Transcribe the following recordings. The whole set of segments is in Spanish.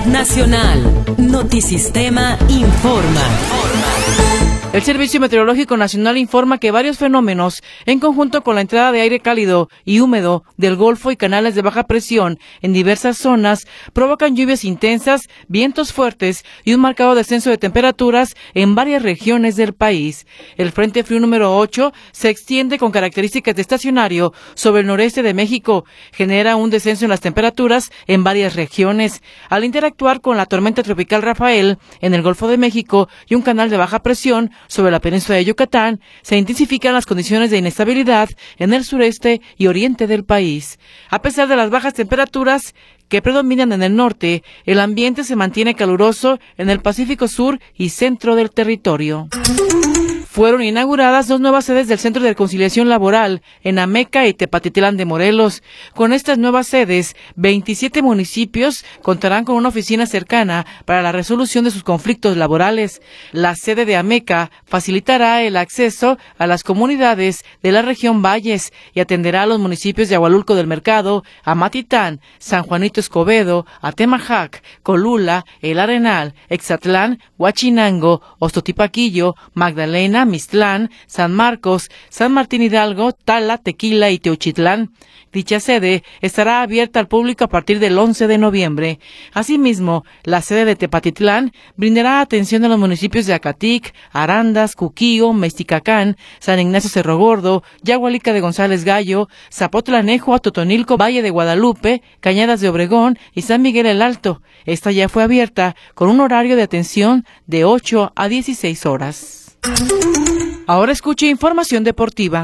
Nacional. Notisistema informa. El Servicio Meteorológico Nacional informa que varios fenómenos, en conjunto con la entrada de aire cálido y húmedo del Golfo y canales de baja presión en diversas zonas, provocan lluvias intensas, vientos fuertes y un marcado descenso de temperaturas en varias regiones del país. El Frente Frío número 8 se extiende con características de estacionario sobre el noreste de México, genera un descenso en las temperaturas en varias regiones. Al interactuar con la tormenta tropical Rafael en el Golfo de México y un canal de baja presión sobre la península de Yucatán, se intensifican las condiciones de inestabilidad en el sureste y oriente del país. A pesar de las bajas temperaturas que predominan en el norte, el ambiente se mantiene caluroso en el Pacífico Sur y centro del territorio. Fueron inauguradas 2 nuevas sedes del Centro de Conciliación Laboral en Ameca y Tepatitlán de Morelos. Con estas nuevas sedes, 27 municipios contarán con una oficina cercana para la resolución de sus conflictos laborales. La sede de Ameca facilitará el acceso a las comunidades de la región Valles y atenderá a los municipios de Agualulco del Mercado, Amatitán, San Juanito Escobedo, Atemajac, Colula, El Arenal, Exatlán, Huachinango, Ostotipaquillo, Magdalena, Mixtlán, San Marcos, San Martín Hidalgo, Tala, Tequila y Teochitlán. Dicha sede estará abierta al público a partir del 11 de noviembre. Asimismo, la sede de Tepatitlán brindará atención a los municipios de Acatic, Arandas, Cuquío, Mexticacán, San Ignacio Cerro Gordo, Yagualica de González Gallo, Zapotlanejo, Totonilco, Valle de Guadalupe, Cañadas de Obregón y San Miguel el Alto. Esta ya fue abierta con un horario de atención de 8 a 16 horas. Ahora escuche información deportiva.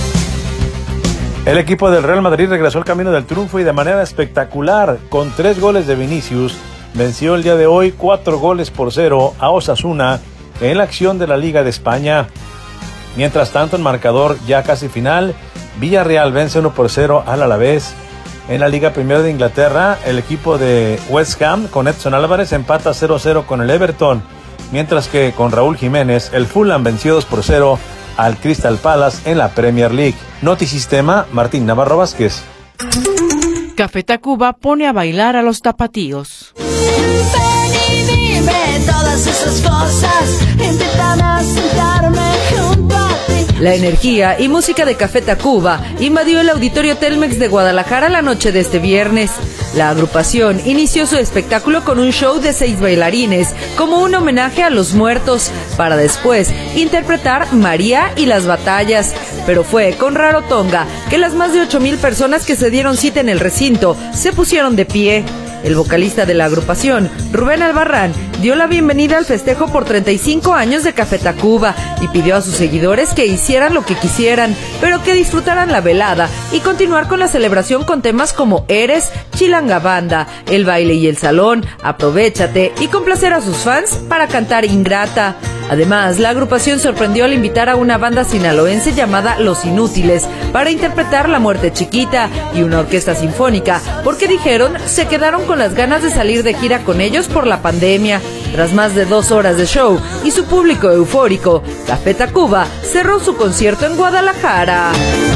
El equipo del Real Madrid regresó al camino del triunfo y de manera espectacular. Con 3 goles de Vinicius, venció el día de hoy 4-0 a Osasuna en la acción de la Liga de España. Mientras tanto, en marcador ya casi final, Villarreal vence 1-0 al Alavés. En la Liga Premier de Inglaterra, el equipo de West Ham con Edson Álvarez empata 0-0 con el Everton. Mientras que con Raúl Jiménez, el Fulham venció 2-0 al Crystal Palace en la Premier League. Notisistema, Martín Navarro Vázquez. Café Tacuba pone a bailar a los tapatíos. Ven y dime todas esas cosas, invitan a sentarme junto a ti. La energía y música de Café Tacuba invadió el Auditorio Telmex de Guadalajara la noche de este viernes. La agrupación inició su espectáculo con un show de 6 bailarines, como un homenaje a los muertos, para después interpretar María y las batallas. Pero fue con Rarotonga que las más de 8,000 personas que se dieron cita en el recinto se pusieron de pie. El vocalista de la agrupación, Rubén Albarrán, dio la bienvenida al festejo por 35 años de Café Tacuba y pidió a sus seguidores que hicieran lo que quisieran, pero que disfrutaran la velada y continuar con la celebración con temas como Eres, Chilanga Banda, El Baile y el Salón, Aprovéchate y complacer a sus fans para cantar Ingrata. Además, la agrupación sorprendió al invitar a una banda sinaloense llamada Los Inútiles para interpretar La Muerte Chiquita y una orquesta sinfónica, porque dijeron se quedaron con las ganas de salir de gira con ellos por la pandemia. Tras más de 2 horas de show y su público eufórico, Café Tacuba cerró su concierto en Guadalajara.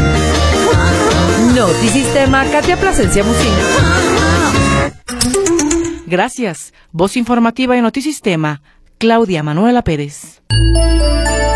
Notisistema, Katia Plasencia Musina. Gracias. Voz informativa en Notisistema, Claudia Manuela Pérez.